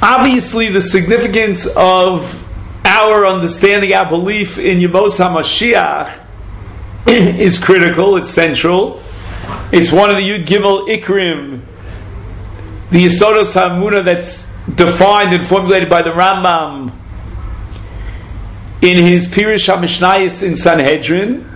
Obviously, the significance of our understanding, our belief in Yemos HaMashiach is critical, it's central. It's one of the Yud Gimel Ikrim, the Yesodos HaEmunah that's defined and formulated by the Rambam in his Pirush HaMishnayos in Sanhedrin.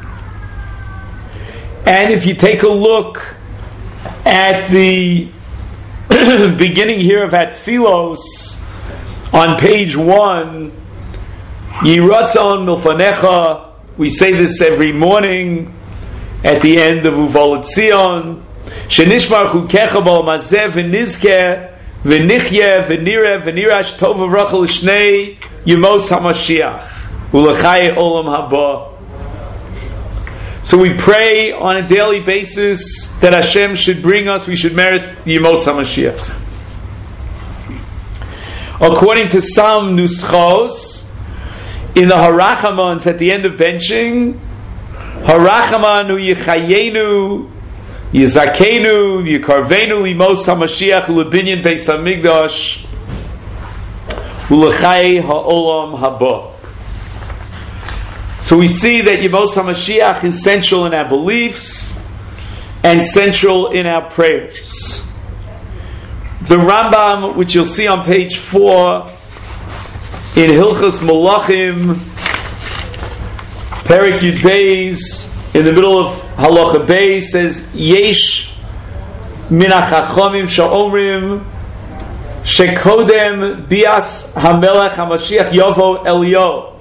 And if you take a look at the beginning here of Atfilos on page 1, Yiratzon Milfanecha, we say this every morning at the end of Uval Tzion, Shenishmar Chukecha B'Olam Hazeh V'Nizkeh V'Nichye V'Nireh V'Nirash Tov V'Rachel Shnei Yemos HaMashiach U'Lechai Olam Haba. So we pray on a daily basis that Hashem should bring us, we should merit Yemos HaMashiach. According to some Nuschos, in the Harachamans at the end of benching, Harachamanu Yichayenu Yizakenu Yikarvenu Limos HaMashiach Ulebinyan Beis HaMikdash Ulechai HaOlam Haba. So we see that Yemos HaMashiach is central in our beliefs and central in our prayers. The Rambam, which you'll see on page 4 in Hilchos Malachim, Perek Yud Beis, in the middle of Halacha Beis, says Yesh min hachachamim sha'omrim shekodem bias hamelech hamashiach yovo Elio.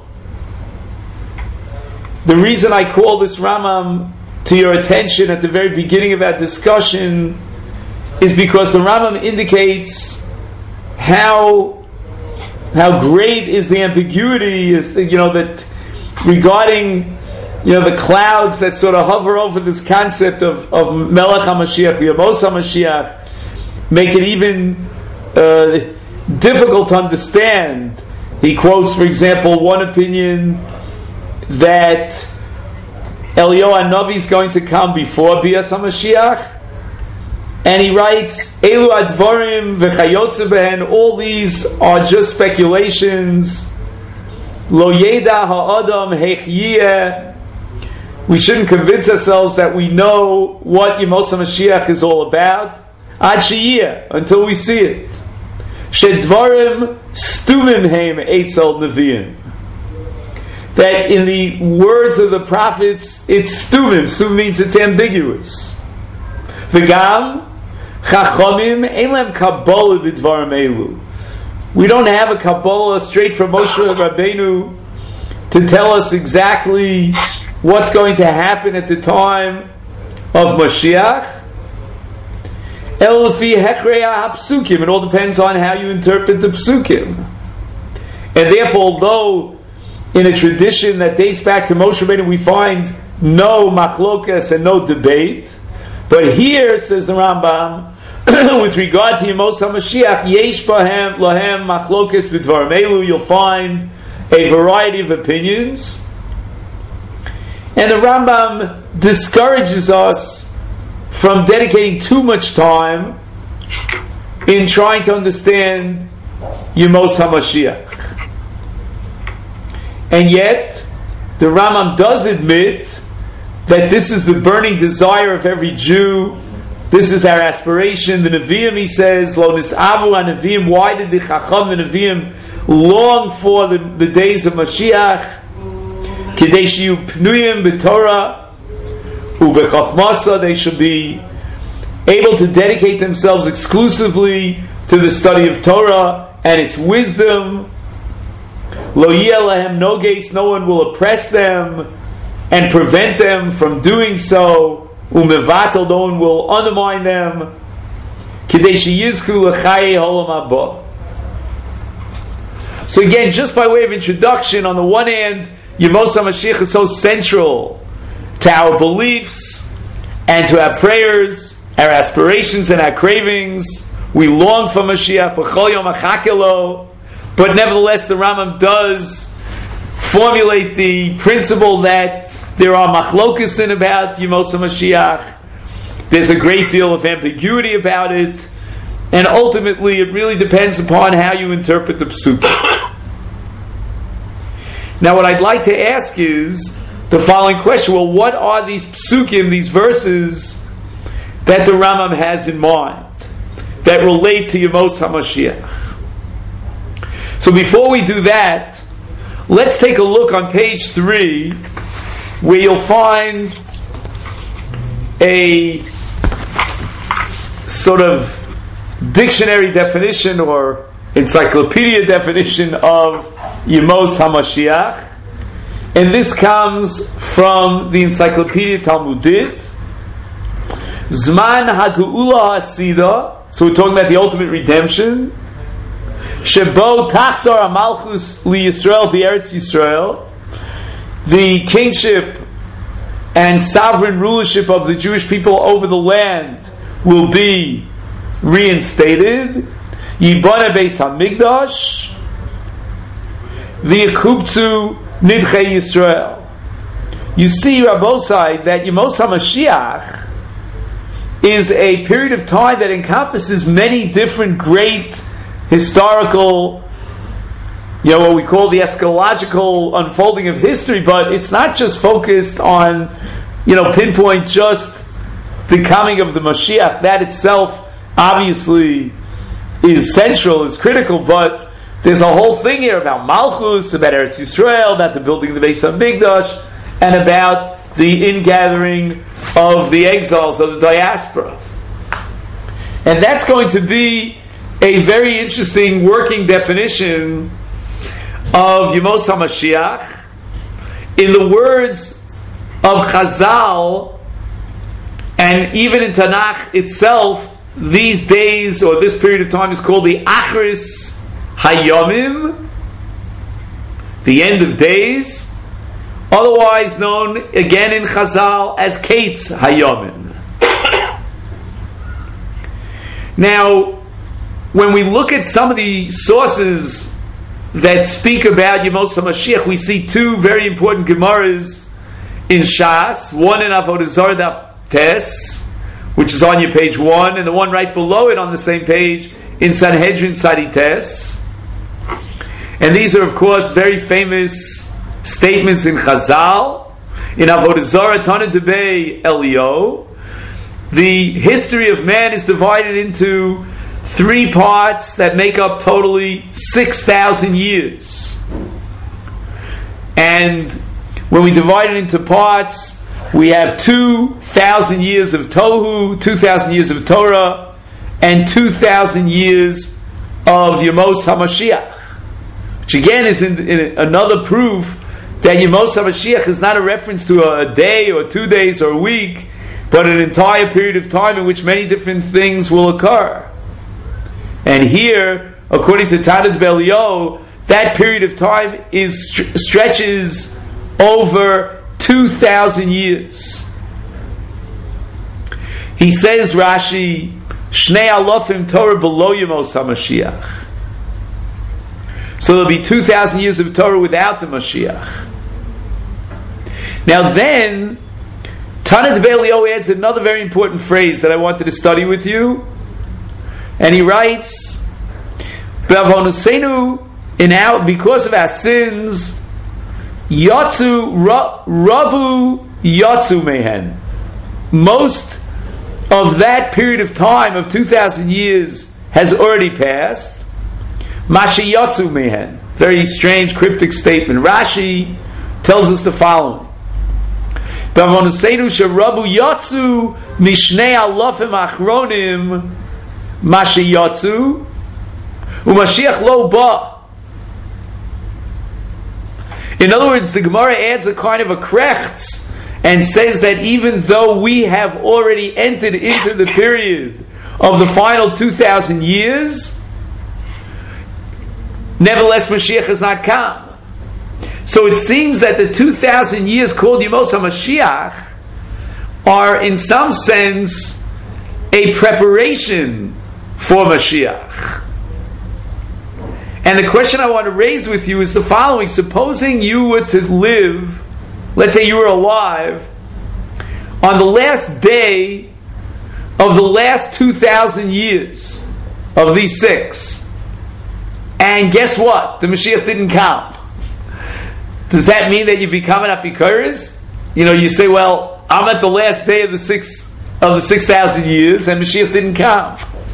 The reason I call this Rambam to your attention at the very beginning of our discussion is because the Rambam indicates how great is the ambiguity, is that regarding the clouds that sort of hover over this concept of Melech HaMashiach, Yemos HaMashiach, make it even difficult to understand. He quotes, for example, one opinion that Eliyahu HaNavi is going to come before Bias HaMashiach, and he writes, Elu advarim v'chayotze behen, all these are just speculations. Lo yeda ha'adam hechyeh. We shouldn't convince ourselves that we know what Yemos HaMashiach is all about. Ad sheyeh, until we see it. Shedvarim stumim heim eitzel neviim. That in the words of the prophets, it's stumim. Stumim means it's ambiguous. V'gam chachamim ein lehem kabbalah b'dvarim elu. We don't have a kabbalah straight from Moshe Rabbeinu to tell us exactly what's going to happen at the time of Mashiach. El lefi hechrei hapsukim. It all depends on how you interpret the psukim. And therefore, although in a tradition that dates back to Moshe Rabbeinu we find no machlokas and no debate, but here, says the Rambam, with regard to Yemos HaMashiach, yesh bahem lahem machlokas b'dvarim elu, you'll find a variety of opinions. And the Rambam discourages us from dedicating too much time in trying to understand Yemos HaMashiach. And yet, the Rambam does admit that this is the burning desire of every Jew. This is our aspiration. The Nevi'im, he says, Lo nis'avu ha-Nevi'im. Why did the Chacham, the Nevi'im, long for the days of Mashiach? Kidei shiyu pnuyim b'Torah u'b'chachmasa. They should be able to dedicate themselves exclusively to the study of Torah and its wisdom. Lo yeh lahem nogeis. No one will oppress them and prevent them from doing so. Umevatel, no one will undermine them. Kidei sheyizku l'chayei olam haba. So again, just by way of introduction, on the one hand, Yemos HaMashiach is so central to our beliefs and to our prayers, our aspirations and our cravings. We long for Mashiach, b'chol yom achakelo. But nevertheless, the Rambam does formulate the principle that there are machlokas in about Yemos HaMashiach. There's a great deal of ambiguity about it. and ultimately it really depends upon how you interpret the psukim. Now what I'd like to ask is the following question. Well, what are these psukim, these verses, that the Rambam has in mind that relate to Yemos HaMashiach? So before we do that, let's take a look on page 3, where you'll find a sort of dictionary definition or encyclopedia definition of Yemos HaMashiach. And this comes from the Encyclopedia Talmudit. Zman HaGeula HaSida. So we're talking about the ultimate redemption. Shebo Tachzor HaMalchus LiYisrael B'Eretz Yisrael. The kingship and sovereign rulership of the Jewish people over the land will be reinstated. Yibana Beis HaMikdash. V'Yekubtzu Nidchei Yisrael. You see, Rabbosai, that Yemos HaMashiach is a period of time that encompasses many different great historical, what we call the eschatological unfolding of history, but it's not just focused on, pinpoint just the coming of the Mashiach. That itself obviously is central, is critical, but there's a whole thing here about Malchus, about Eretz Yisrael, about the building of the Beis HaMikdash, and about the ingathering of the exiles of the diaspora. And that's going to be a very interesting working definition of Yemos HaMashiach. In the words of Chazal, and even in Tanakh itself, these days, or this period of time, is called the Achris Hayomim, the end of days, otherwise known again in Chazal as Kates Hayomim. Now, when we look at some of the sources that speak about Yemos HaMashiach, we see two very important Gemaras in Shas, one in Avodah Zarah Daf Tes, which is on your page 1, and the one right below it on the same page in Sanhedrin Tzadi Tes. And these are, of course, very famous statements in Chazal. In Avodah Zarah, Tana Debei Elio, the history of man is divided into 3 parts that make up totally 6,000 years. And when we divide it into parts, we have 2,000 years of Tohu, 2,000 years of Torah, and 2,000 years of Yemos HaMashiach. Which again is in another proof that Yemos HaMashiach is not a reference to a day or 2 days or a week, but an entire period of time in which many different things will occur. And here, according to Tanit Belio, that period of time stretches over 2,000 years. He says, Rashi, Shnei Alofim Torah below Yemos HaMashiach. So there'll be 2,000 years of Torah without the Mashiach. Now then, Tanit Belio adds another very important phrase that I wanted to study with you. And he writes, because of our sins, Rabu Yatsu Mehen. Most of that period of time of 2,000 years has already passed. Mashi Yatsu Mehen. Very strange, cryptic statement. Rashi tells us the following. Sharabu Yatsu Mishnei Alofim Achronim Mashi Yatsu Umashiach Lo Ba. In other words, the Gemara adds a kind of a krechts and says that even though we have already entered into the period of the final 2,000 years, nevertheless Mashiach has not come. So it seems that the 2,000 years called Yemos HaMashiach are in some sense a preparation for Mashiach. And the question I want to raise with you is the following. Supposing you were to live, let's say you were alive, on the last day of the last 2,000 years, of these 6. And guess what? The Mashiach didn't come. Does that mean that you become an Apikoros? You say, well, I'm at the last day of the 6,000 years, and Mashiach didn't come.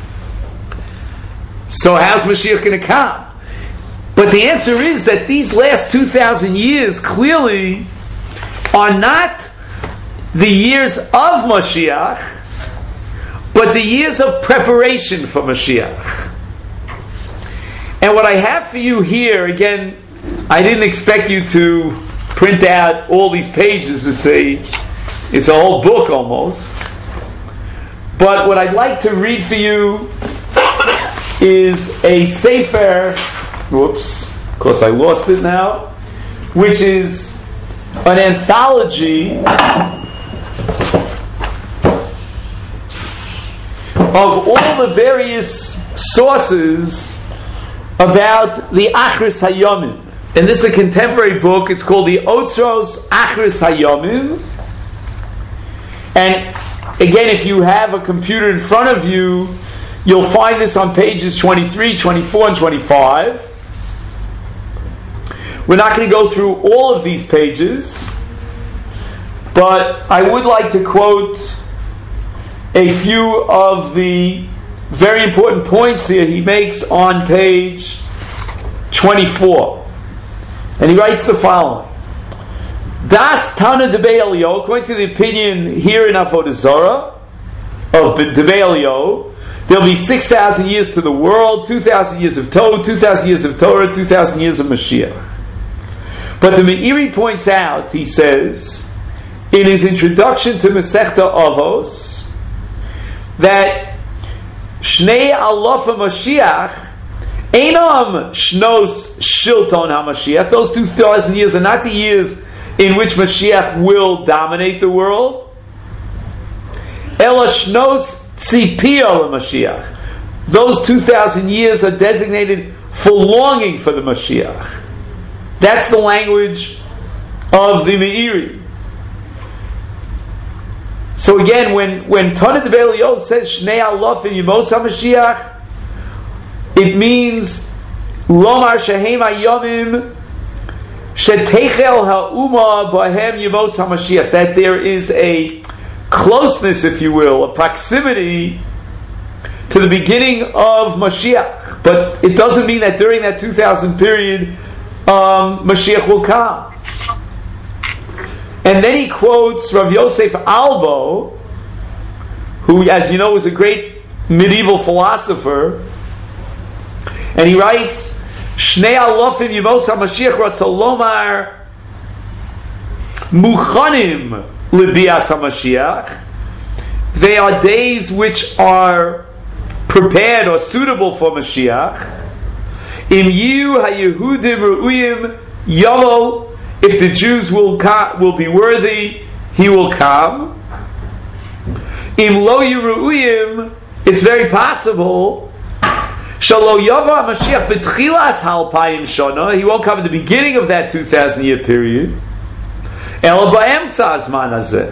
So how's Mashiach going to come? But the answer is that these last 2,000 years clearly are not the years of Mashiach, but the years of preparation for Mashiach. And what I have for you here, again, I didn't expect you to print out all these pages. It's a whole book almost. But what I'd like to read for you is a sefer, whoops, of course I lost it now, which is an anthology of all the various sources about the Achris Hayomim. And this is a contemporary book. It's called the Otzros Achris Hayomim. And again, if you have a computer in front of you, you'll find this on pages 23, 24, and 25. We're not going to go through all of these pages, but I would like to quote a few of the very important points here he makes on page 24. And he writes the following. Das Tana Debei Eliyahu, according to the opinion here in Avodah Zarah of Debei Eliyahu, there'll be 6,000 years to the world, 2,000 years of Torah, 2,000 years of Torah, 2,000 years of Mashiach. But the Meiri points out, he says, in his introduction to Masechta Avos, that Shnei Alofa Mashiach Einam Shnos Shilton HaMashiach. Those 2,000 years are not the years in which Mashiach will dominate the world. Ela Shnos Tzipio Mashiach. Those 2,000 years are designated for longing for the Mashiach. That's the language of the Meiri. So again, when Tana Debei Eliyahu says Shnei Alofim Yemos HaMashiach, it means Lomar Shehem Hayomim Sheteichel Ha'uma Bahem Yemos HaMashiach, that there is a closeness, if you will, a proximity to the beginning of Mashiach. But it doesn't mean that during that 2,000 period Mashiach will come. And then he quotes Rav Yosef Albo, who, as you know, was a great medieval philosopher, and he writes, Shnei Alofim Yemos HaMashiach Ratzolomar Muchanim L'Bias HaMashiach. They are days which are prepared or suitable for Mashiach. Im Yu HaYehudim Ru'uyim Yavo. If the Jews will be worthy, he will come. Im Lo Yeru'uyim, it's very possible. Shalo Yava Mashiach B'tchilas Halpayim Shana. He won't come at the beginning of that 2,000-year period. El Ba'emtza Azman Hazeh.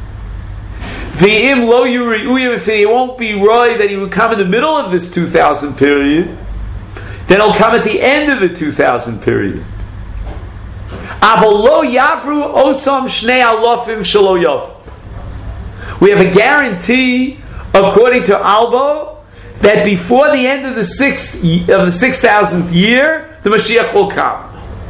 V'im Lo Yeru'uyim, if he won't be right that he would come in the middle of this 2,000 period, then he'll come at the end of the 2,000 period. Avolo Yavru Osam Shnei Alofim Shalo Yav. We have a guarantee, according to Albo, that before the end of the 6,000th year, the Mashiach will come.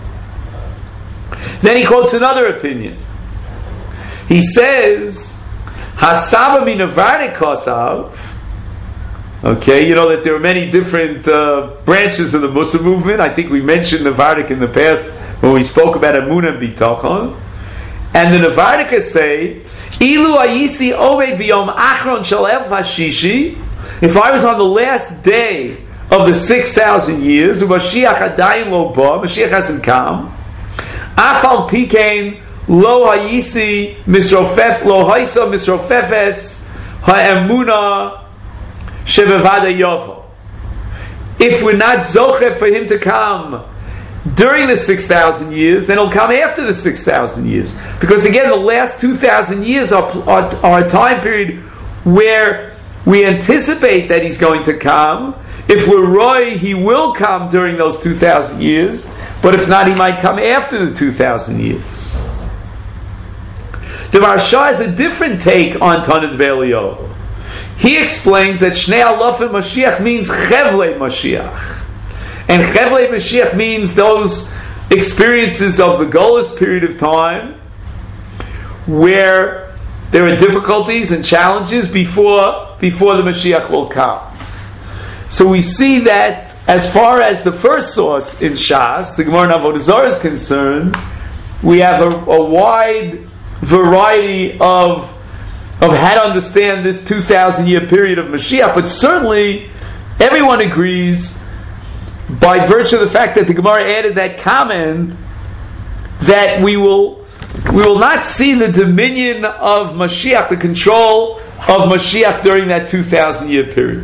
Then he quotes another opinion. He says, Hasaba Minavardik Kosav. Okay, you know that there are many different branches of the Mussar movement. I think we mentioned Navardik in the past when we spoke about Emunah and Bitachon. And the Navardikas say, Ilu ayisi oved biyom achron shel elf hashishi. If I was on the last day of the 6,000 years, Mashiach adayin lo ba, Mashiach hasn't come. Afal pikein lo hayisi misrofef lo haisa misrofefes ha'emuna shebevada yovo. If we're not zocher for him to come during the 6,000 years, then he'll come after the 6,000 years. Because again, the last 2,000 years are a time period where we anticipate that he's going to come If we're Roy, he will come during those 2,000 years, but if not, he might come after the 2,000 years. The Maharsha has a different take on Tanit Be'Eliyahu. He explains that Shnei Alafim Mashiach means Chevlei Mashiach. And Chevlei Mashiach means those experiences of the Golus period of time where there are difficulties and challenges before the Mashiach will come. So we see that as far as the first source in Shas, the Gemara in Avodah Zarah, is concerned, we have a wide variety of how to understand this 2,000-year period of Mashiach, but certainly everyone agrees, by virtue of the fact that the Gemara added that comment, that we will not see the dominion of Mashiach, the control of Mashiach during that 2,000-year period.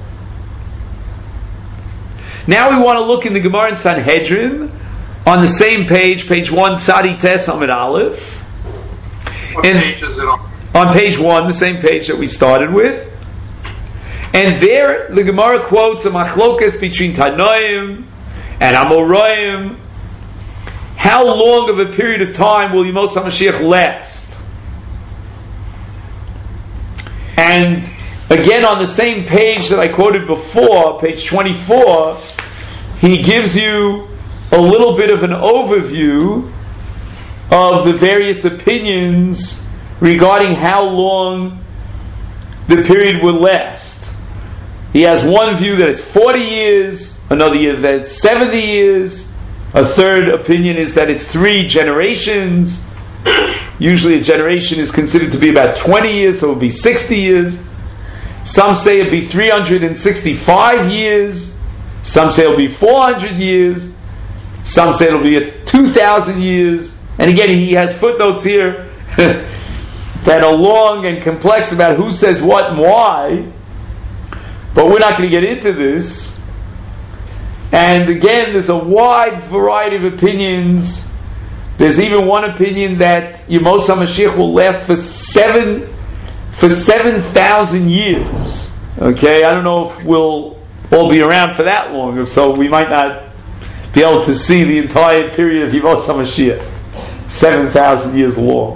Now we want to look in the Gemara in Sanhedrin on the same page 1, Tzadi Tes Amud Aleph. What page is it on? On page 1, the same page that we started with. And there the Gemara quotes a machlokas between Tanoim and Amoraim. How long of a period of time will Yemos HaMashiach last? And again, on the same page that I quoted before, page 24, he gives you a little bit of an overview of the various opinions regarding how long the period will last. He has one view that it's 40 years, another year that it's 70 years, a third opinion is that it's 3 generations. Usually a generation is considered to be about 20 years, so it will be 60 years. Some say it'll be 365 years. Some say it'll be 400 years. Some say it'll be 2,000 years. And again, he has footnotes here that are long and complex about who says what and why. But we're not going to get into this. And again, there's a wide variety of opinions. There's even one opinion that Yemos HaMashiach will last for 7,000 years. Okay, I don't know if we'll all be around for that long, so we might not be able to see the entire period of Yemos HaMashiach. 7,000 years long.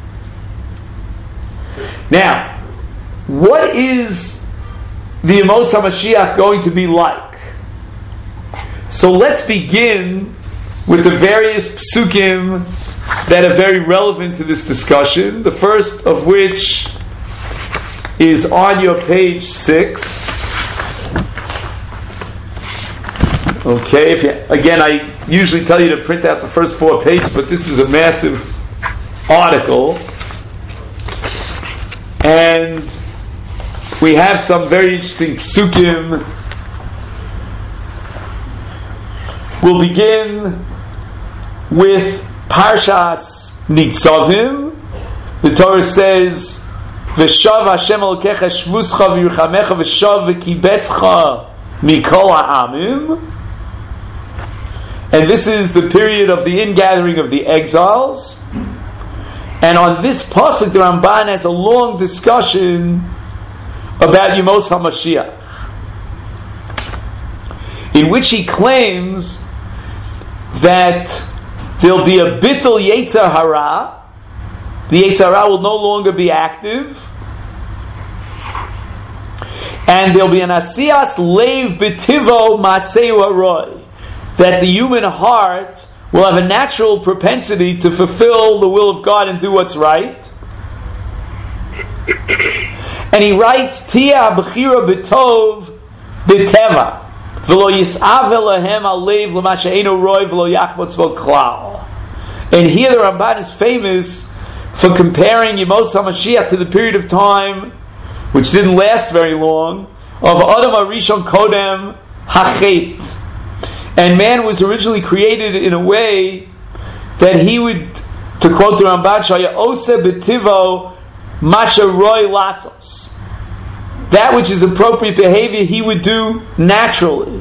Now, what is the Yemos HaMashiach going to be like? So let's begin with the various psukim that are very relevant to this discussion. The first of which is on your page 6. Okay, again, I usually tell you to print out the first 4 pages, but this is a massive article. And we have some very interesting psukim. We'll begin with Parshas Nitzavim. The Torah says, "V'shav Hashem Elokecha shvuscha v'yirchamecha v'shav v'kibetzcha mikol ha'amim." And this is the period of the ingathering of the exiles. And on this pasuk, the Ramban has a long discussion about Yemos HaMashiach, in which he claims that there'll be a bittul Yetzer Hara. The Yetzer Hara will no longer be active, and there'll be an asiyas leiv b'tivo maseu haroi, that the human heart will have a natural propensity to fulfill the will of God and do what's right. And he writes, Tia b'chira b'tov b'teva v'lo yis'av elahem alev l'ma she'eino roi v'lo yachbotz vo klal. And here the Ramban is famous for comparing Yemos HaMashiach to the period of time, which didn't last very long, of Adam HaRishon Kodem HaChet. And man was originally created in a way that he would, to quote the Ramban, Shaya Ose B'tivo Masha Roy Lasos. That which is appropriate behavior he would do naturally.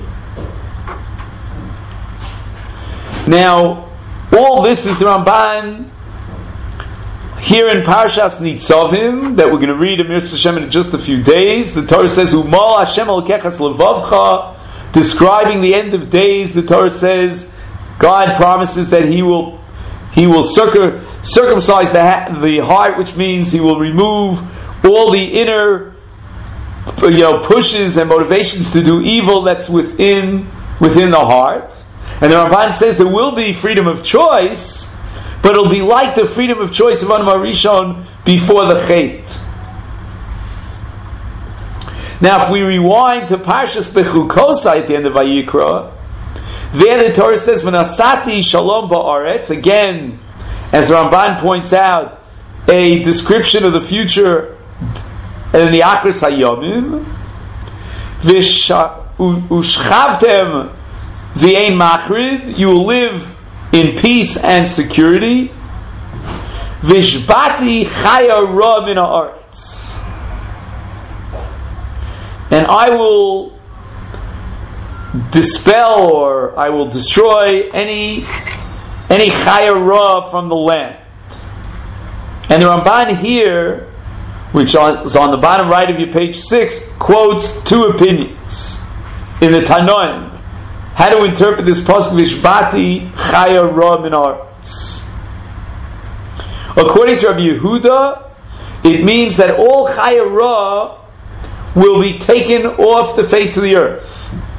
Now, all this is the Ramban. Here in Parshas Nitzavim, that we're going to read in Mitzvah Hashem in just a few days, the Torah says, Umal Hashem Elokechas Levavcha, describing the end of days. The Torah says, God promises that He will circumcise the heart, which means He will remove all the inner pushes and motivations to do evil that's within the heart. And the Ramban says there will be freedom of choice, but it'll be like the freedom of choice of Adam HaRishon before the Chet. Now, if we rewind to Parshas Bechukosai at the end of Vayikra, there the Torah says, "V'nasati shalom ba'aretz." Again, as Ramban points out, a description of the future in the Akros Hayomim. Ushchavtem v'ein machrid. You will live in peace and security. Vishbati chaya ra min haaretz. And I will dispel, or I will destroy any chaya ra from the land. And the Ramban here, which is on the bottom right of your page 6, quotes two opinions in the Tanoim. How to interpret this pasuk, Vishbati chaya ra min haaretz. According to Rabbi Yehuda, it means that all chaya ra will be taken off the face of the earth.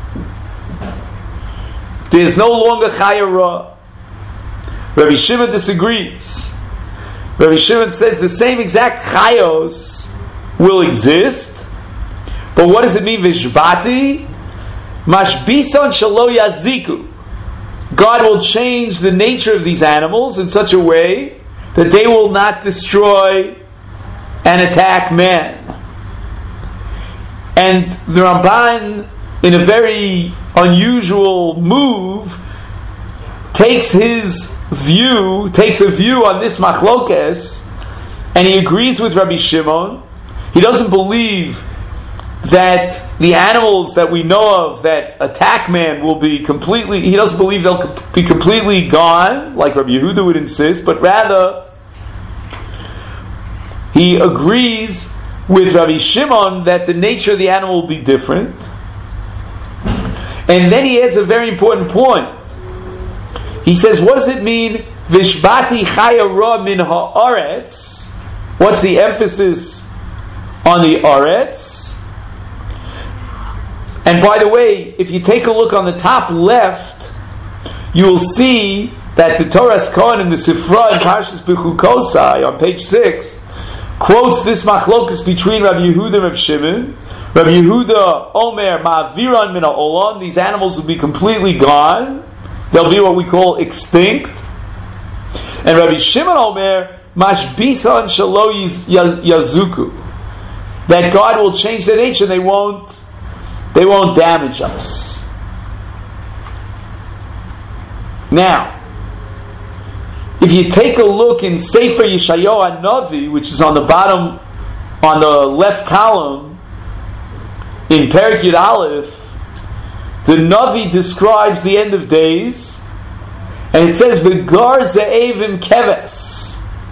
There is no longer chaya ra. Rabbi Shimon disagrees. Rabbi Shimon says the same exact chayos will exist, but what does it mean, Vishbati? Mashbison shalo yaziku. God will change the nature of these animals in such a way that they will not destroy and attack man. And the Ramban, in a very unusual move, takes a view on this machlokes, and he agrees with Rabbi Shimon. He doesn't believe that the animals that we know of that attack man will be completely, he doesn't believe they'll be completely gone, like Rabbi Yehuda would insist, but rather he agrees with Rabbi Shimon that the nature of the animal will be different. And then he adds a very important point. He says, what does it mean, Vishbati chaya ra min haaretz? What's the emphasis on the aretz? And by the way, if you take a look on the top left, you will see that the Torah's Kohen in the Sifra in Parshas Bechukosai on page 6 quotes this machlokus between Rabbi Yehuda and Rabbi Shimon. Rabbi Yehuda, Omer, Ma'aviran min ha'olam, these animals will be completely gone. They'll be what we call extinct. And Rabbi Shimon Omer, Mashbisan shalo yazuku, that God will change their nature, they won't damage us. Now, if you take a look in Sefer Yeshayahu HaNavi, which is on the bottom, on the left column, in Perek Yud Aleph, the Navi describes the end of days, and it says, V'gar ze'evim keves.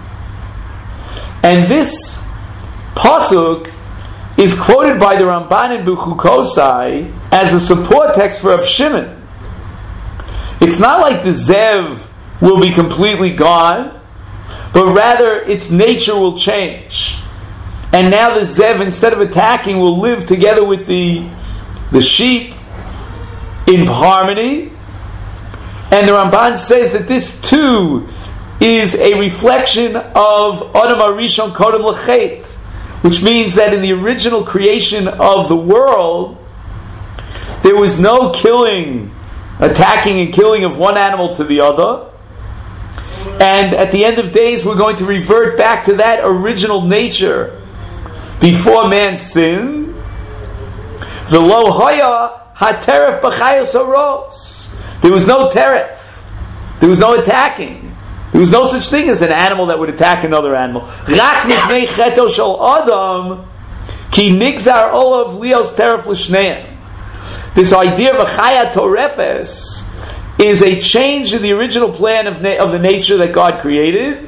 And this pasuk is quoted by the Ramban in Bechukosai as a support text for Rab Shimon. It's not like the Zev will be completely gone, but rather its nature will change. And now the Zev, instead of attacking, will live together with the sheep in harmony. And the Ramban says that this too is a reflection of Adam HaRishon Kodem L'Chet, which means that in the original creation of the world, there was no attacking and killing of one animal to the other. And at the end of days, we're going to revert back to that original nature before man sinned. V'lo haya hateref b'chayos haros. There was no teref. There was no attacking. There was no such thing as an animal that would attack another animal. Rak nifnei cheto shel adam ki nigzar olav lios teref l'shneim. This idea of a chaya torefes is a change in the original plan of the nature that God created,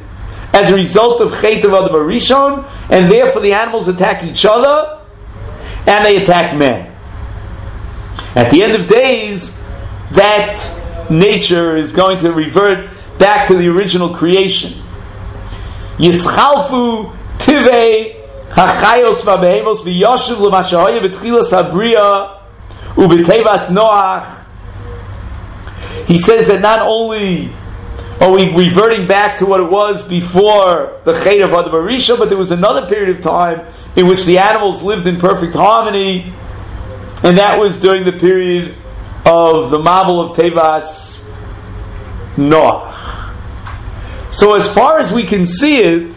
as a result of Chet of Adam Rishon, and therefore the animals attack each other, and they attack men. At the end of days, that nature is going to revert back to the original creation. Yischalfu tivei hachayos v'abehemos v'yoshiv l'mashahoya b'tchilas habriya u'b'tevas Noach. He says that not only are we reverting back to what it was before the Chet of Adam Rishon, but there was another period of time in which the animals lived in perfect harmony, and that was during the period of the Mabul of Tevas Noach. So as far as we can see it,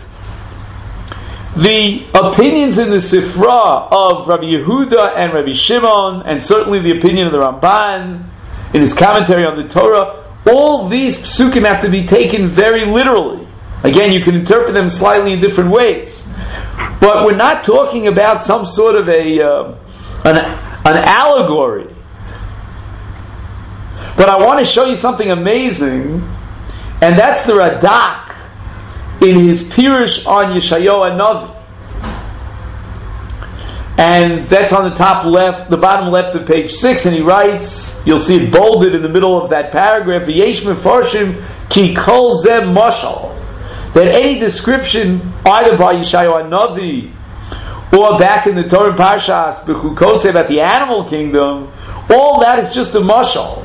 the opinions in the Sifra of Rabbi Yehuda and Rabbi Shimon, and certainly the opinion of the Ramban in his commentary on the Torah, all these psukim have to be taken very literally. Again, you can interpret them slightly in different ways. But we're not talking about some sort of an allegory. But I want to show you something amazing, and that's the Radak in his Pirush on Yeshayahu HaNavi. And that's on the top left, the bottom left of page 6, and he writes, you'll see it bolded in the middle of that paragraph, V'yesh mefarshim ki kol zeh mashal, that any description either by Yeshayahu HaNavi or back in the Torah Parshas B'chukoseh about the animal kingdom, all that is just a mashal.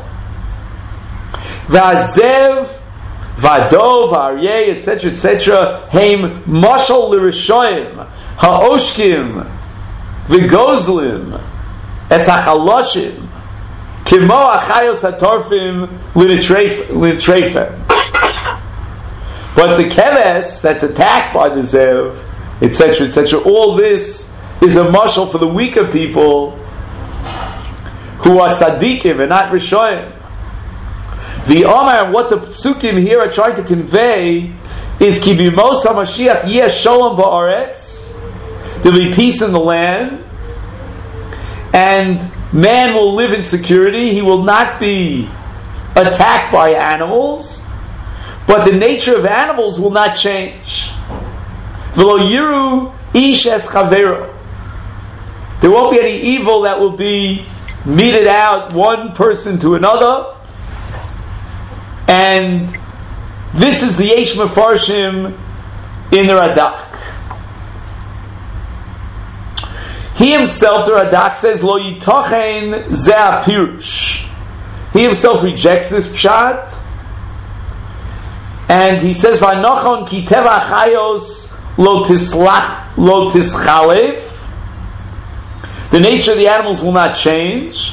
V'azev, v'ado, v'aryeh, etc., heim mashal l'rishoyim, ha'oshkim, v'gozlim, es ha'chaloshim, kimo achayos ha'torfim l'nitrefem. But the keves that's attacked by the zev, etc., all this is a mashal for the weaker people who are tzaddikim and not rishoyim. The Omar, what the psukim here are trying to convey is ki b'mos HaMashiach yeh sholom ba'aretz, there will be peace in the land, and man will live in security. He will not be attacked by animals, but the nature of animals will not change. V'lo yiru ish es chavero. There won't be any evil that will be meted out one person to another. And this is the Yesh Mefarshim in the Radak. He himself, the Radak says, Lo yitochen ze pirush. He himself rejects this pshat, and he says, V'anochon ki teva chayos lo tischalef. The nature of the animals will not change.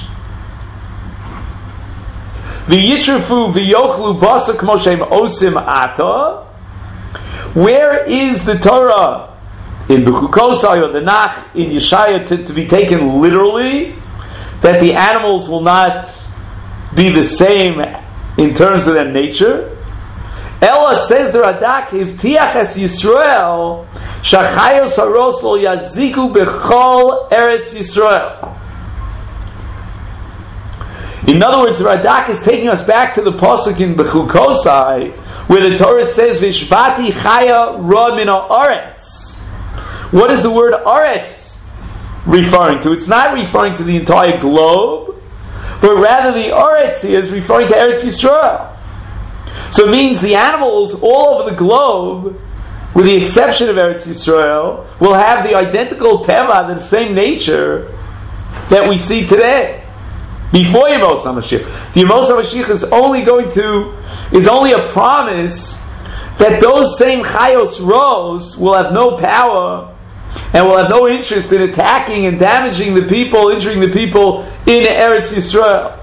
V'yitrafu v'yochlu basa k'mo she'em osim ata. Where is the Torah in B'chukosai or the Nach in Yeshaya to be taken literally, that the animals will not be the same in terms of their nature? Ella, says the Radak, Hivtiach es Yisrael shachayos haros lo yaziku b'chol eretz Yisrael. In other words, the Radak is taking us back to the pasuk in B'chukosai, where the Torah says, "Vishbati chaya ra min haaretz." What is the word "aretz" referring to? It's not referring to the entire globe, but rather the "aretz" is referring to Eretz Yisrael. So it means the animals all over the globe, with the exception of Eretz Yisrael, will have the identical teva, the same nature that we see today. Before Yemos HaMashiach. The Yemos HaMashiach is only a promise that those same Chayos Ros will have no power and will have no interest in attacking and damaging the people, injuring the people in Eretz Yisrael.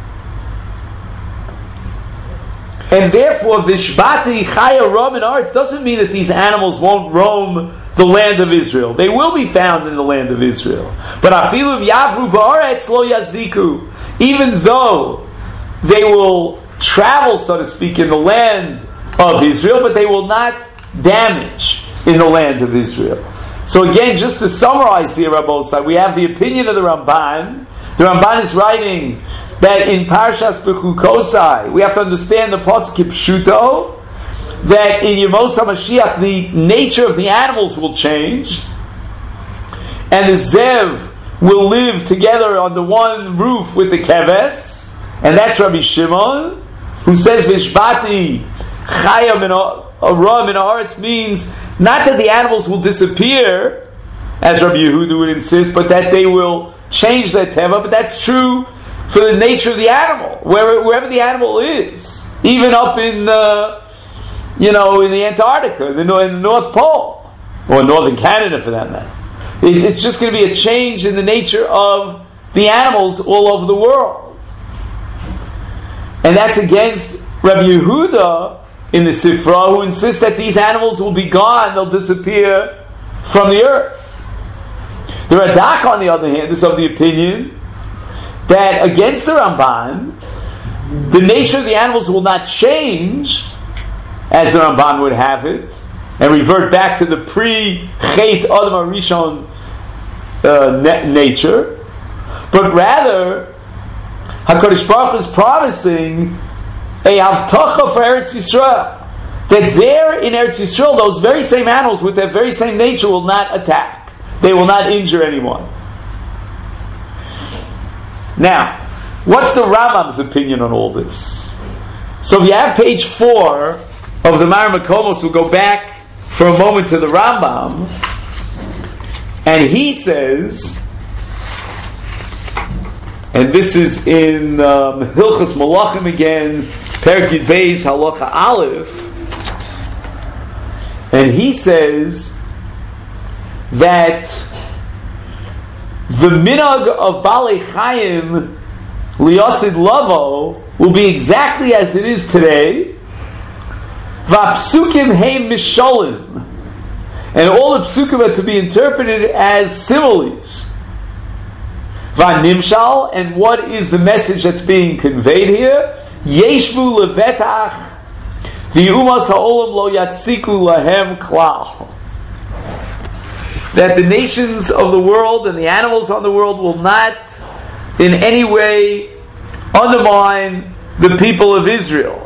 And therefore, Vishbati Chaya Rom and Aretz doesn't mean that these animals won't roam the land of Israel. They will be found in the land of Israel. But Afilu Yavru Ba'aretz Lo Yaziku. Even though they will travel, so to speak, in the land of Israel, but they will not damage in the land of Israel. So again, just to summarize here, Rabbosai, we have the opinion of the Ramban. The Ramban is writing that in Parshas B'chukosai, we have to understand the pasuk Pshuto, that in Yemos HaMashiach the nature of the animals will change, and the Zev will live together under one roof with the Keves, and that's Rabbi Shimon, who says Vishbati Chaya min Ha'ara min Haaretz means not that the animals will disappear, as Rabbi Yehuda would insist, but that they will change their teva. But that's true for the nature of the animal, wherever the animal is, even up in in the Antarctica, in the North Pole, or Northern Canada for that matter. It's just going to be a change in the nature of the animals all over the world. And that's against Rabbi Yehuda in the Sifra, who insists that these animals will be gone, they'll disappear from the earth. The Radak, on the other hand, is of the opinion that against the Ramban, the nature of the animals will not change, as the Ramban would have it, and revert back to the pre-Chet Adam HaRishon nature, but rather HaKadosh Baruch Hu is promising a Havtacha for Eretz Yisrael, that there in Eretz Yisrael those very same animals with their very same nature will not attack, they will not injure anyone. Now, what's the Rambam's opinion on all this? So if you have page 4 of the Mar Makomos, we'll go back for a moment to the Rambam, and he says, and this is in Hilchos Malachim again, Perek Yud Beis Halacha Aleph, and he says that the minhag of Balei Chaim Liyasid Lavo will be exactly as it is today. V'apsukim heim misholim, and all the psukim are to be interpreted as similes. V'nimshal, and what is the message that's being conveyed here? Yeshvu levetach v'umas ha'olam lo yatziku lahem klal. That the nations of the world and the animals on the world will not in any way undermine the people of Israel.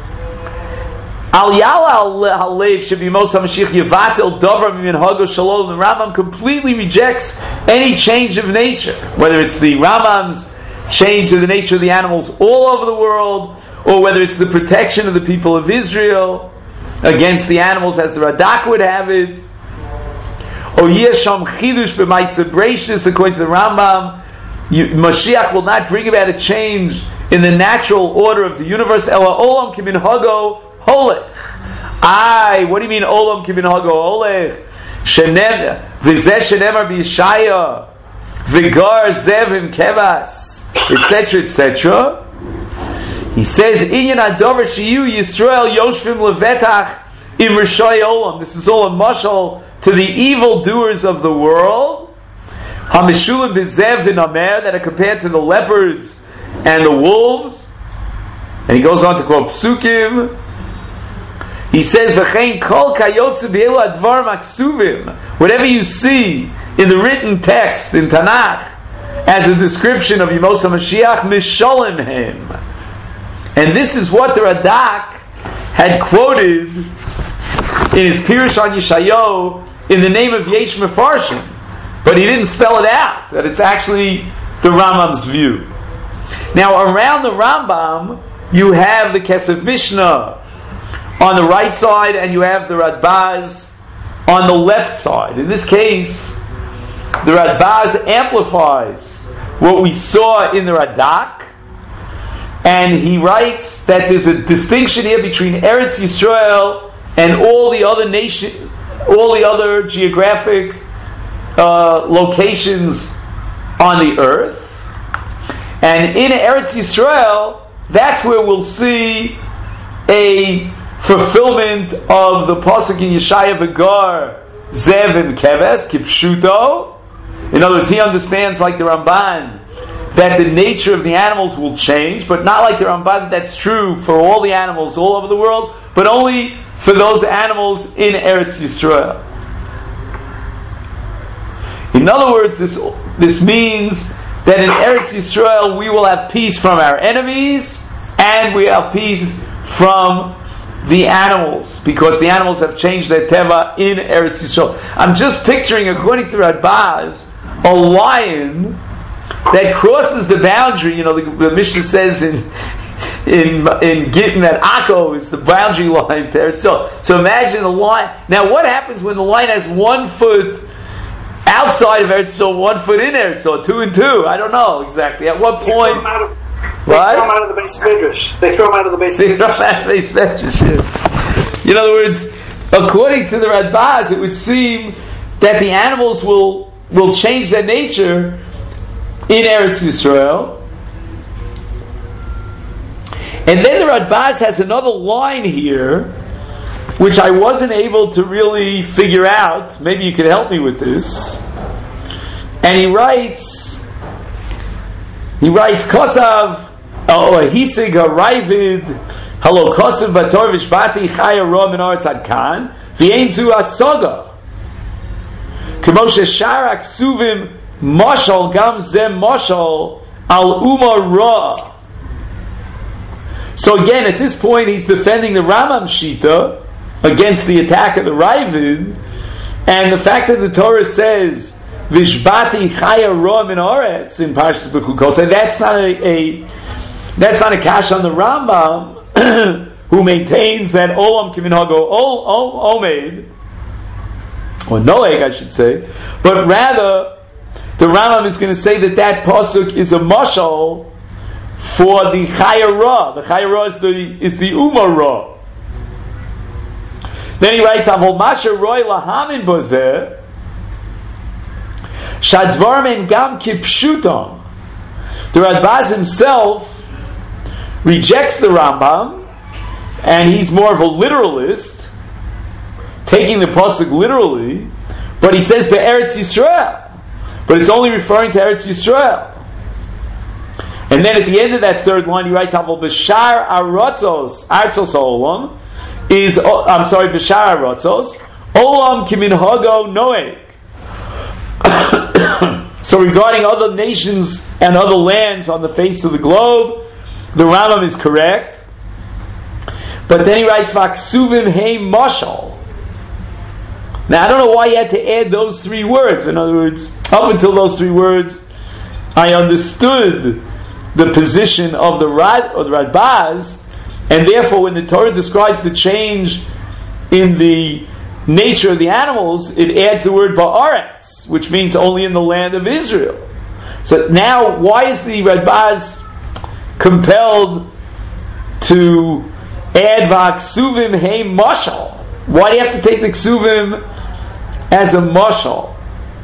Al Yala Halev should be Mos HaMashiach Yevatel Dover Minhago Shalom. The Rambam completely rejects any change of nature, whether it's the Rambam's change of the nature of the animals all over the world, or whether it's the protection of the people of Israel against the animals, as the Radak would have it. Or Yesham Chidush b'Maisa Breishis, according to the Rambam, Mashiach will not bring about a change in the natural order of the universe. Ela Olam Kiminhago Holech. What do you mean Olam Kiminhago Holech? Shenem V'zeh Shenemar b'Yishaya V'gar Zevim Kevas, etc., etc. He says, Inyan Adover Shiyu Yisrael Yoshvim Levetach Im Rishai Olam. This is all a mashal to the evil doers of the world. Hamishulim B'zev V'namer, that are compared to the leopards and the wolves. And he goes on to quote Psukim. He says, "V'chein kol kayotze b'elu advar maksuvim." Whatever you see in the written text in Tanakh as a description of Yemos HaMashiach, misholim him. And this is what the Radak had quoted in his Pirush on Yeshayahu in the name of Yesh Mefarshim, but he didn't spell it out that it's actually the Rambam's view. Now, around the Rambam, you have the Kesef Mishnah on the right side, and you have the Radbaz on the left side. In this case, the Radbaz amplifies what we saw in the Radak, and he writes that there's a distinction here between Eretz Yisrael and all the other geographic locations on the earth. And in Eretz Yisrael, that's where we'll see a fulfillment of the pasuk in Yeshaya V'gar Zev and Keves Kipshuto. In other words, he understands, like the Ramban, that the nature of the animals will change, but not like the Ramban that's true for all the animals all over the world, but only for those animals in Eretz Yisrael. In other words, this means that in Eretz Yisrael we will have peace from our enemies, and we have peace from the animals, because the animals have changed their teva in Eretz Yisrael. I'm just picturing, according to Radbaz, a lion that crosses the boundary. You know, the Mishnah says in Gittin that Akko is the boundary line to Eretz Yisrael. So imagine a lion. Now, what happens when the lion has 1 foot outside of Eretz Yisrael, 1 foot in Eretz Yisrael, 2 and 2? I don't know exactly. At what point? They throw him out of the base midrash. They throw him out of the base midrash. In other words, according to the Radbaz, it would seem that the animals will change their nature in Eretz Yisrael. And then the Radbaz has another line here, which I wasn't able to really figure out. Maybe you could help me with this. And he writes, Kosav, Hisig HaRaivid, Halo Kosav Bator Vishbati Chaya Ro Min Aretz Adkan, V'ein Zu Asaga. K'moshe Sharak Suvim Moshal Gam Zem Moshal Al Uma Ra. So again, at this point, he's defending the Rambam Shita against the attack of the Raivid, and the fact that the Torah says Vishbati Chaya Ro Min Aretz in Parshas Bechukos, and that's not a kash on the Rambam who maintains that Olam Kiminhago Omed, or Noeg, I should say, but rather the Rambam is going to say that pasuk is a mashal for the Chaya Ra. The Chaya Ra is the Uma Ra. Then he writes, Avol Masha Roy Lahamin Bozeh Shadvar Men Gam Kipshutam. The Radbaz himself rejects the Rambam, and he's more of a literalist, taking the pasuk literally, but he says Be'eretz Yisrael, but it's only referring to Eretz Yisrael. And then at the end of that third line, he writes, "Avol b'shar aratzos artzos olam b'shar aratzos olam kiminhago noeg." So regarding other nations and other lands on the face of the globe, the Rambam is correct. But then he writes, "Vaksuvim hey mashal." Now I don't know why he had to add those 3 words. In other words, up until those 3 words, I understood the position of the Radbaz, and therefore when the Torah describes the change in the nature of the animals, it adds the word ba'aretz, which means only in the land of Israel. So now, why is the Radbaz compelled to add va'ksuvim hey mashal? Why do you have to take the ksuvim as a mashal?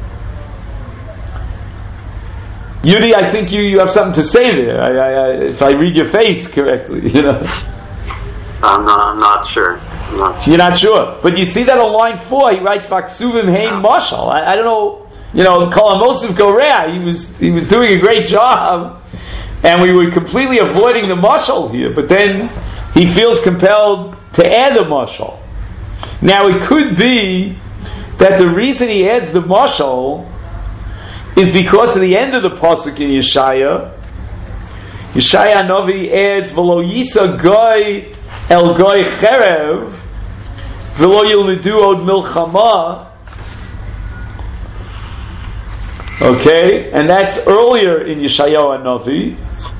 Yudi, I think you have something to say there. If I read your face correctly, you know. I'm not sure. You're not sure, but you see that on line 4, he writes "Vaksuvim Hein Mashal." I don't know, Kol Mosif Gorea. He was doing a great job, and we were completely avoiding the mashal here. But then he feels compelled to add the mashal. Now it could be that the reason he adds the mashal is because of the end of the pasuk in Yeshaya. Yeshaya Novi adds "V'lo yisa goy el goy cherev, v'lo yilmedu od milchama." Okay, and that's earlier in Yeshayahu Novi,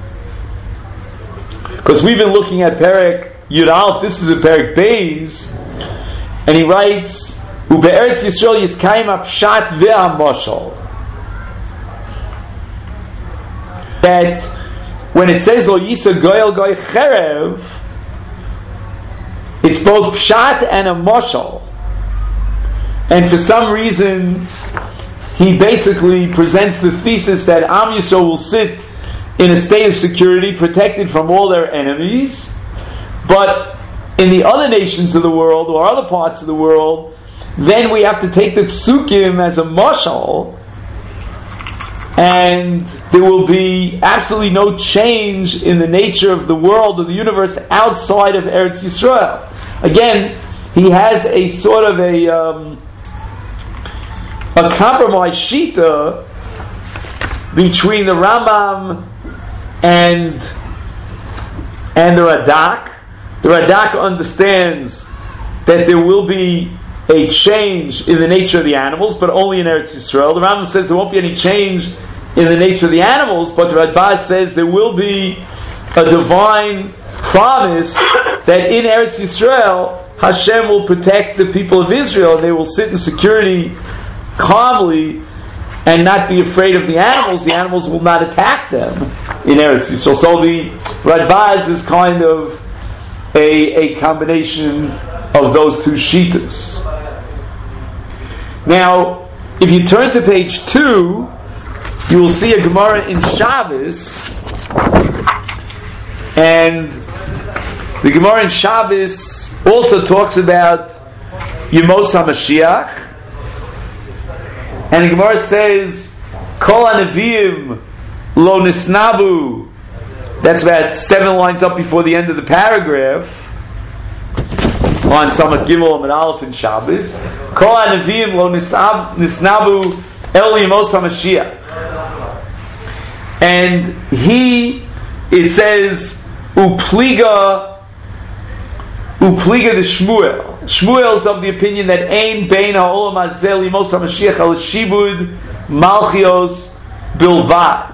because we've been looking at Perek Yud Aleph. This is a Perek Beis, and he writes, "Ube'eretz Yisrael yiskayim apshat ve'amashal." That when it says "Lo yisa goyel goy cherev," it's both pshat and a mashal, and for some reason he basically presents the thesis that Am Yisrael will sit in a state of security, protected from all their enemies, but in the other nations of the world or other parts of the world, then we have to take the psukim as a mashal, and there will be absolutely no change in the nature of the world, of the universe, outside of Eretz Yisrael. Again, he has a sort of a compromise shita between the Rambam and the Radak, The Radak understands that there will be a change in the nature of the animals, but only in Eretz Yisrael. The Rambam says there won't be any change in the nature of the animals, but the Radbaz says there will be a divine promise that in Eretz Yisrael, Hashem will protect the people of Israel, and they will sit in security calmly and not be afraid of the animals. The animals will not attack them in Eretz Yisrael. So the Radbaz is kind of a combination of those two shittas. Now, if you turn to page 2, you will see a Gemara in Shabbos, and the Gemara in Shabbos also talks about Yemos HaMashiach, and the Gemara says, Kol HaNeviim Lo Nisnabu. That's about 7 lines up before the end of the paragraph on Samach Gimel Amud Aleph in Shabbos. Kol HaNeviim Lo Nisnabu El Yemos HaMashiach. And it says, Upliga the Shmuel. Shmuel is of the opinion that Ein Bein HaOlam Hazel Yemos HaMashiach Al Shibud Malchios Bilvad.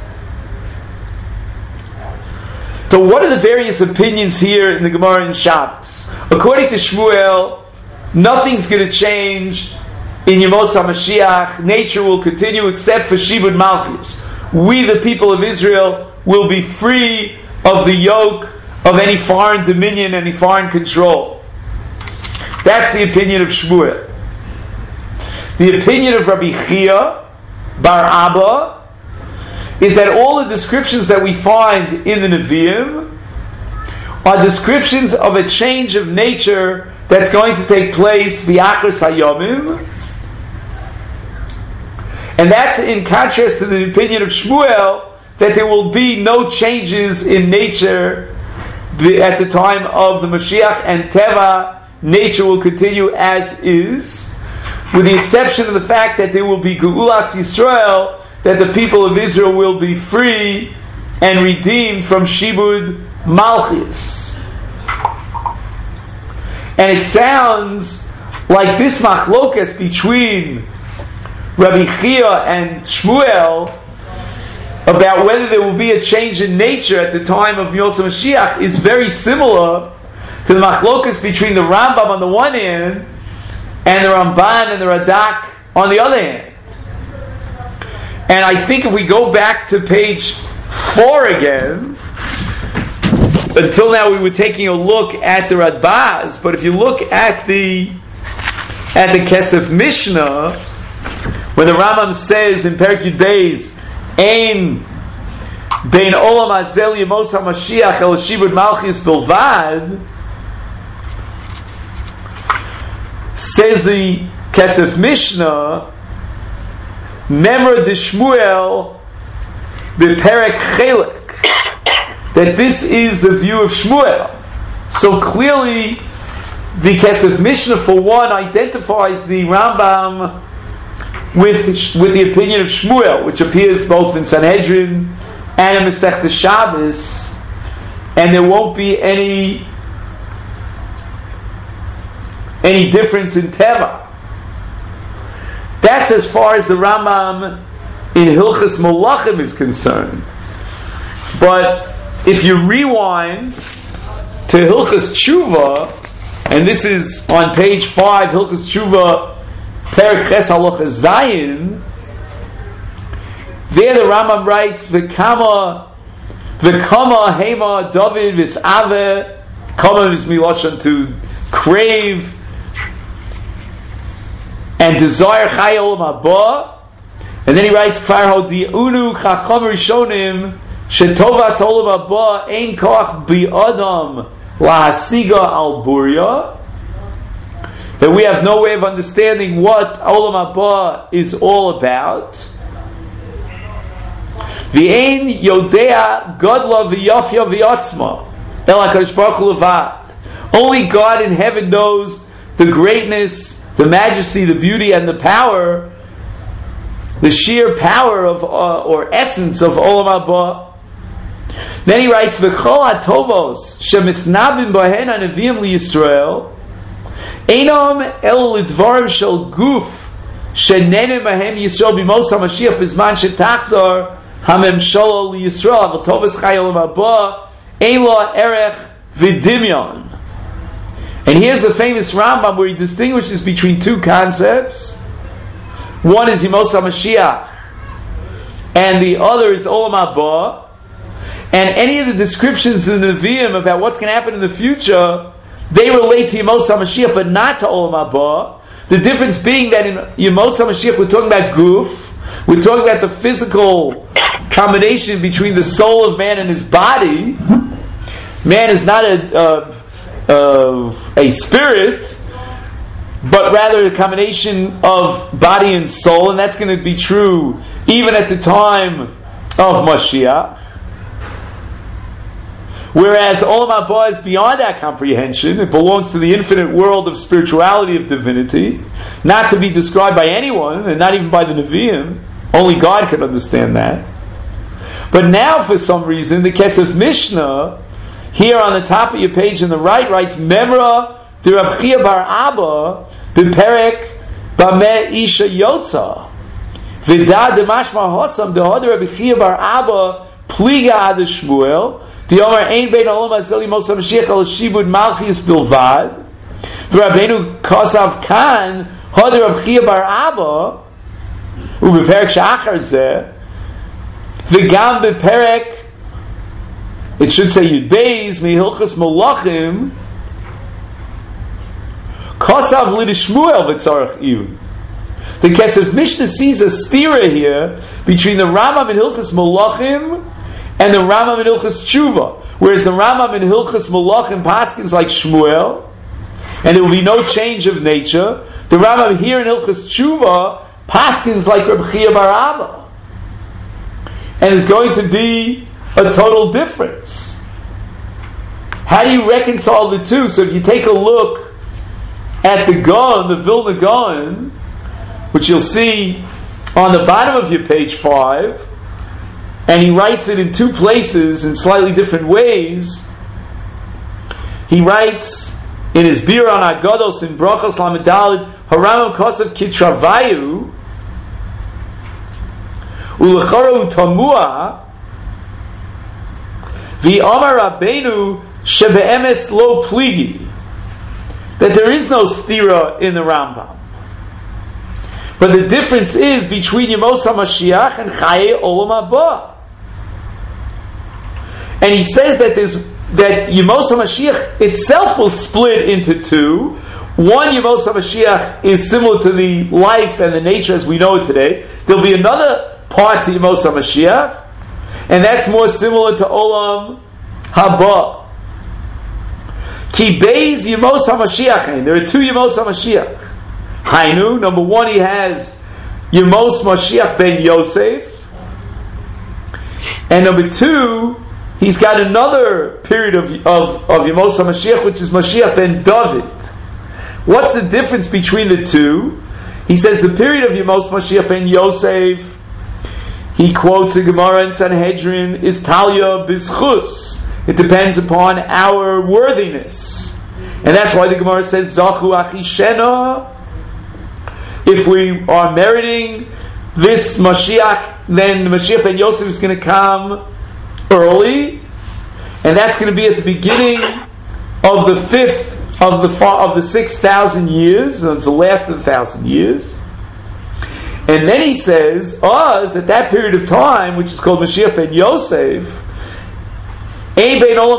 So what are the various opinions here in the Gemara in Shabbos? According to Shmuel, nothing's going to change in Yemos HaMashiach. Nature will continue except for Shibud Malchus. We, the people of Israel, will be free of the yoke of any foreign dominion, any foreign control. That's the opinion of Shmuel. The opinion of Rabbi Chia Bar Abba is that all the descriptions that we find in the Nevi'im are descriptions of a change of nature that's going to take place v'achris hayomim, and that's in contrast to the opinion of Shmuel that there will be no changes in nature at the time of the Mashiach, and Teva, nature will continue as is, with the exception of the fact that there will be Geulas Yisrael, that the people of Israel will be free and redeemed from Shibud Malchus. And it sounds like this machlokas between Rabbi Chia and Shmuel about whether there will be a change in nature at the time of Yemos HaMashiach is very similar to the machlokas between the Rambam on the one hand and the Ramban and the Radak on the other hand. And I think if we go back to page 4 again, until now we were taking a look at the Radbaz, but if you look at the Kesef Mishnah, when the Rambam says in Perek Yud Beis, Ein Bein Olam Hazel Yemos HaMashiach El Shibud Malchus Bilvad, says the Kesef Mishnah, Memra de Shmuel B'Perek Chelek, that this is the view of Shmuel. So clearly, the Kesef Mishnah, for one, identifies the Rambam with the opinion of Shmuel, which appears both in Sanhedrin and in Masechta Shabbos, and there won't be any difference in Teva. That's as far as the Rambam in Hilchas Molachim is concerned. But if you rewind to Hilchas Tshuva, and this is on page 5, Hilchas Tshuva, Perek Ches Halacha Zayin, there the Rambam writes, V'kama Hema David V's'ave, Kama is miloshan to crave and desire Chai Olam Haba, and then he writes, Kfar Hodi'unu Chacham Rishonim Shetovas Olam Haba Ein Koach Bi'adam Lahasiga Al Burya, that we have no way of understanding what Olam Haba is all about. V'ein Yodea Godla V'yafya V'yatzma El HaKadosh Baruch Hu Levad. Only God in heaven knows the greatness, the majesty, the beauty, and the power, the sheer power of or essence of Olam Haba. Then he writes, "V'chol hatovos shemisnabim bohen hanevim liyisrael einom el lidvarim shel guf shenenem bohen Yisrael b'mos hamashiach b'zman shetachzor hamemshala liyisrael v'tovos chay olam haba ein lo erech v'dimyon." And here's the famous Rambam where he distinguishes between two concepts. One is Yemos HaMashiach, and the other is Olam Haba. And any of the descriptions in the Nevi'im about what's going to happen in the future, they relate to Yemos HaMashiach, but not to Olam Haba. The difference being that in Yemos HaMashiach we're talking about Guf, we're talking about the physical combination between the soul of man and his body. Man is not a spirit, but rather a combination of body and soul, and that's going to be true even at the time of Mashiach. Whereas Olam Haba is beyond that comprehension. It belongs to the infinite world of spirituality, of divinity, not to be described by anyone, and not even by the Nevi'im. Only God can understand that. But now, for some reason, the Kesef Mishnah, here on the top of your page on the right, writes, Memra de Rab Chia bar Abba b'perek b'meh isha yotza v'da de mashma hosam de hod Rab Chia bar Abba pliga ad Shmuel the Omer ein bein olam hazeli mos HaMashiach al shibud malchis bilvad v'Rabbeinu kosav kan hod Rab Chia bar Abba u'b'perek shachar zeh v'gam b'perek, it should say Yud Beis mehilchas Malachim kosav lidishmuel v'tzarech iyun. The Kesef Mishnah sees a stira here between the Rambam in Hilchas Malachim and the Rambam in Hilchas Tshuva, whereas the Rambam in Hilchas Malachim paskins like Shmuel, and there will be no change of nature. The Rambam here in Hilchas Tshuva paskins like Reb Chia bar Abba, and is going to be a total difference. How do you reconcile the two? So if you take a look at the Gaon, the Vilna Gaon, which you'll see on the bottom of your page 5, and he writes it in two places in slightly different ways. He writes in his Bir on Agados in Brachos Lamedalid, Haramam Kosav Kitravayu Ulecharu Tamua V'Amar Rabbeinu Shebe'emes Lo Pligi, that there is no stira in the Rambam, but the difference is between Yemos HaMashiach and Chaye Olam Haba. And he says that Yemos HaMashiach itself will split into two. One Yemos HaMashiach is similar to the life and the nature as we know it today. There'll be another part to Yemos HaMashiach, and that's more similar to Olam Haba. Ki Beis Yemos HaMashiach. There are two Yemos HaMashiach. Hainu, number one, he has Yemos Mashiach ben Yosef, and number two, he's got another period of Yemos HaMashiach, which is Mashiach ben David. What's the difference between the two? He says the period of Yemos Mashiach ben Yosef, he quotes a Gemara in Sanhedrin, is Talia Bizchus. It depends upon our worthiness. And that's why the Gemara says, Zachu Achishena. If we are meriting this Mashiach, then Mashiach ben Yosef is going to come early. And that's going to be at the beginning of the fifth of the 6,000 years. So it's the last of the 1,000 years. And then he says, us, at that period of time, which is called Mashiach ben Yosef, there'll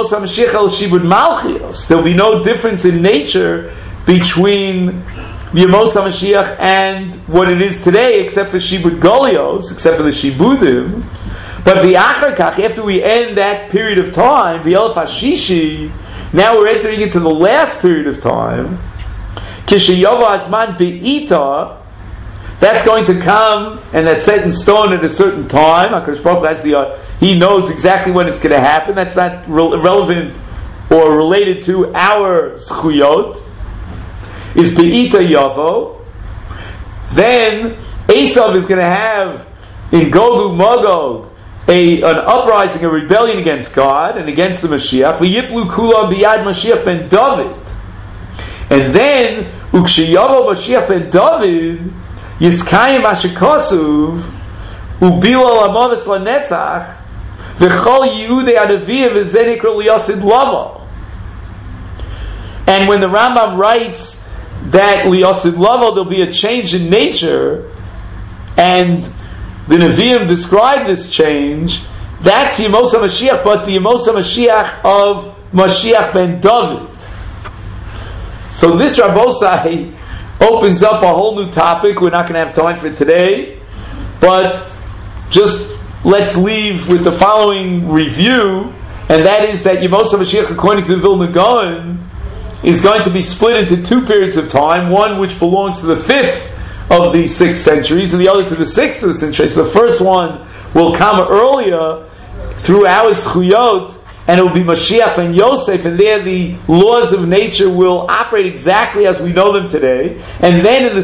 be no difference in nature between Yemos HaMashiach and what it is today, except for Shibud Golios, except for the Shibudim. But the Acharkach, after we end that period of time, the Elef HaShishi, now we're entering into the last period of time. Kishayova Asman Be'ita, that's going to come, and that's set in stone at a certain time. HaKadosh Baruch Hu, he knows exactly when it's going to happen. That's not relevant or related to our zchuyot. Is Be'ita Yavo. Then Esav is going to have in Gog Magog an uprising, a rebellion against God and against the Mashiach. V'yiplu kulam biyad Mashiach ben David. And then, ukshiyavo Mashiach ben David, yiskayim ashikosuv, ubilo lamonis lanetzach, v'chol yehudei adaviyah v'zenikro liyasid lavo. And when the Rambam writes that liyasid lavo, there'll be a change in nature, and the Nevi'im describe this change, that's Yemos HaMashiach, but the Yemos HaMashiach of Mashiach ben David. So this Rabbosai opens up a whole new topic. We're not going to have time for it today, but just let's leave with the following review, and that is that Yemos HaMashiach, according to the Vilna Gaon, is going to be split into two periods of time, one which belongs to the 5th of the 6 centuries, and the other to the 6th of the century. So the first one will come earlier through our Zchuyot, and it will be Mashiach ben Yosef, and there the laws of nature will operate exactly as we know them today. And then in the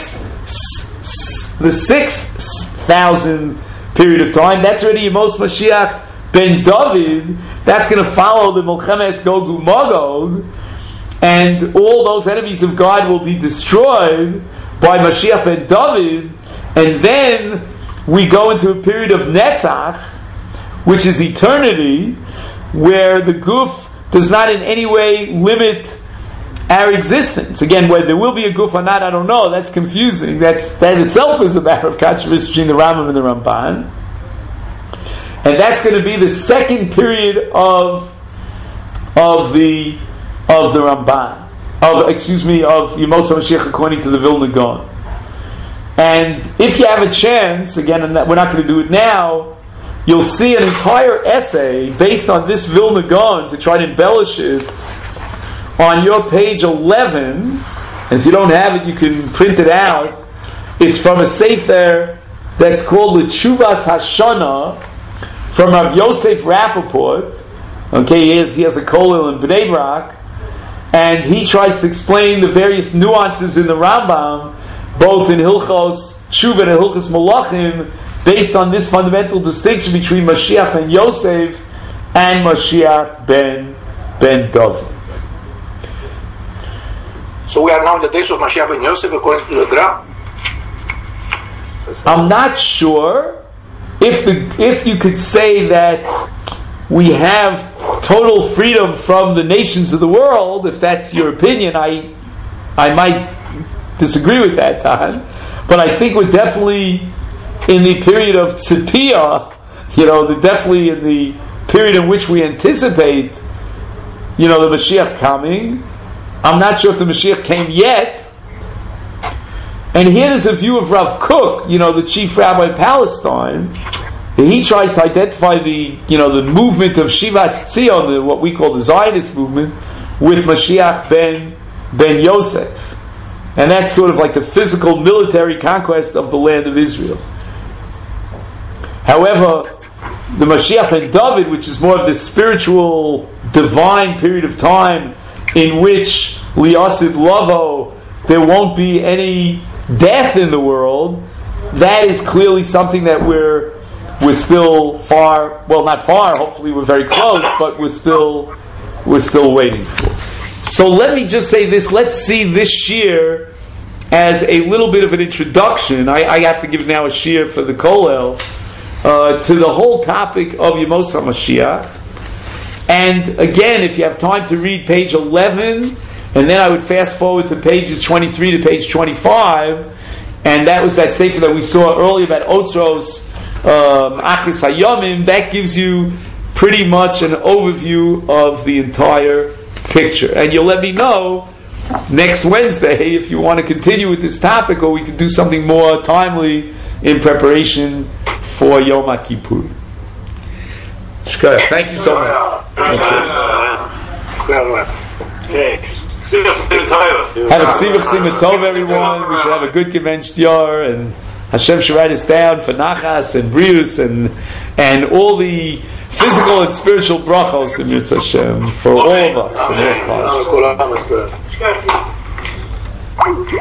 6,000 period of time, that's already Yemos Mashiach ben David. That's going to follow the Milchemes Gog uMagog, and all those enemies of God will be destroyed by Mashiach ben David. And then we go into a period of Netzach, which is eternity, where the Guf does not in any way limit our existence. Again, whether there will be a Guf or not, I don't know. That's confusing. That itself is a matter of controversy between the Rambam and the Ramban. And that's going to be the second period of the Ramban. Of Yemos HaMashiach according to the Vilna Gaon. And if you have a chance, again, and we're not going to do it now, you'll see an entire essay based on this Vilna Gaon to try to embellish it on your page 11. And if you don't have it, you can print it out. It's from a sefer that's called L'Tshuvas Hashana from Rav Yosef Rappaport. Okay, he has a kollel in Bnei Brak, and he tries to explain the various nuances in the Rambam, both in Hilchos Tshuva and Hilchos Malachim, based on this fundamental distinction between Mashiach ben Yosef and Mashiach ben David. So we are now in the days of Mashiach ben Yosef according to the Gra? I'm not sure if you could say that we have total freedom from the nations of the world. If that's your opinion, I might disagree with that, Don. But I think we're definitely in the period of Tzipiyah, definitely in the period in which we anticipate, the Mashiach coming. I'm not sure if the Mashiach came yet. And here is a view of Rav Kook, the chief rabbi of Palestine. He tries to identify the movement of Shivas Tzion, what we call the Zionist movement, with Mashiach ben Yosef. And that's sort of like the physical military conquest of the land of Israel. However, the Mashiach ben David, which is more of the spiritual, divine period of time in which Liyasid Lavo, there won't be any death in the world, that is clearly something that we're still far, well, not far, hopefully we're very close, but we're still waiting for. So let me just say this, let's see this shir as a little bit of an introduction. I have to give now a shir for the Kollel, to the whole topic of Yemos HaMashiach. And again, if you have time to read page 11, and then I would fast forward to pages 23 to page 25, and that was that sefer that we saw earlier about Otzros Achris Hayomim. That gives you pretty much an overview of the entire picture. And you'll let me know next Wednesday if you want to continue with this topic, or we could do something more timely in preparation for Yom HaKippur. Thank you so much. Okay. Have a Ksivach Simon Tov, everyone. We should have a good Gevencht Yar, and Hashem should write us down for Nachas and Brius and all the physical and spiritual brachos in Yirtzeh Hashem for all of us and all class.